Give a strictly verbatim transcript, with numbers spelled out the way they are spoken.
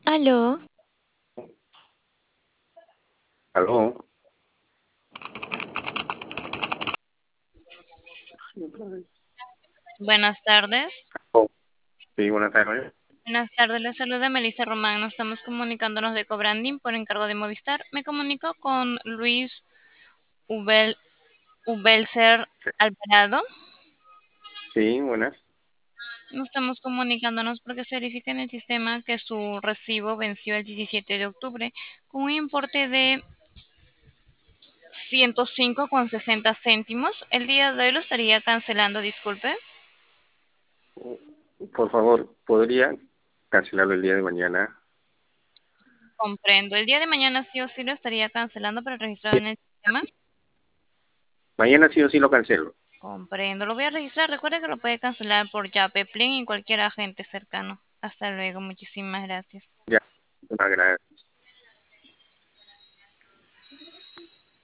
Aló, Aló. buenas tardes. Oh, sí, buenas tardes. Buenas tardes, les saluda Melissa Román. Nos estamos comunicándonos de Cobranding por encargo de Movistar. Me comunico con Luis Ubel, Ubelser Alvarado. Sí, buenas. Nos estamos comunicándonos porque se verifica en el sistema que su recibo venció el diecisiete de octubre con un importe de ciento cinco con sesenta céntimos. El día de hoy lo estaría cancelando, disculpe. Por favor, ¿podría cancelarlo el día de mañana? Comprendo. El día de mañana sí o sí lo estaría cancelando para registrarlo en el sistema. Mañana sí o sí lo cancelo. Comprendo. Lo voy a registrar. Recuerde que lo puede cancelar por Yape, Plin y cualquier agente cercano. Hasta luego. Muchísimas gracias. Ya, muchas gracias.